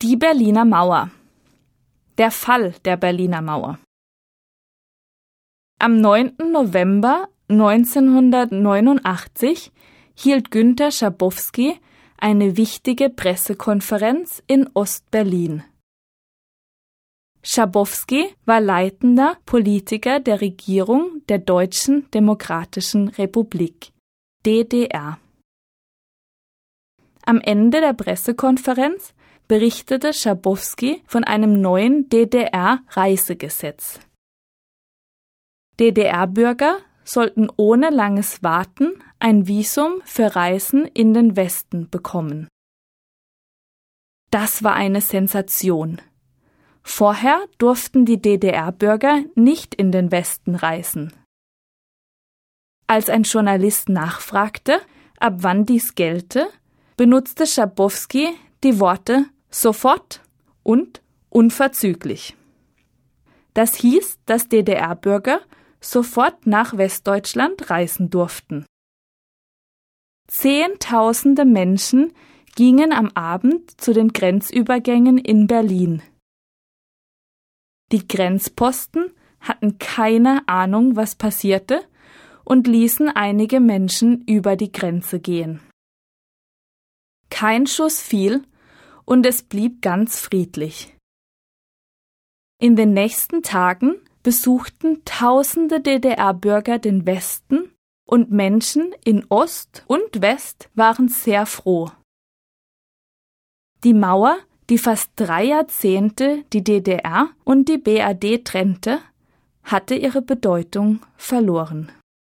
Die Berliner Mauer. Der Fall der Berliner Mauer. Am 9. November 1989 hielt Günter Schabowski eine wichtige Pressekonferenz in Ost-Berlin. Schabowski war leitender Politiker der Regierung der Deutschen Demokratischen Republik, DDR. Am Ende der Pressekonferenz berichtete Schabowski von einem neuen DDR-Reisegesetz. DDR-Bürger sollten ohne langes Warten ein Visum für Reisen in den Westen bekommen. Das war eine Sensation. Vorher durften die DDR-Bürger nicht in den Westen reisen. Als ein Journalist nachfragte, ab wann dies gelte, benutzte Schabowski die Worte sofort und unverzüglich. Das hieß, dass DDR-Bürger sofort nach Westdeutschland reisen durften. Zehntausende Menschen gingen am Abend zu den Grenzübergängen in Berlin. Die Grenzposten hatten keine Ahnung, was passierte, und ließen einige Menschen über die Grenze gehen. Kein Schuss fiel und es blieb ganz friedlich. In den nächsten Tagen besuchten tausende DDR-Bürger den Westen und Menschen in Ost und West waren sehr froh. Die Mauer, die fast 3 Jahrzehnte die DDR und die BRD trennte, hatte ihre Bedeutung verloren.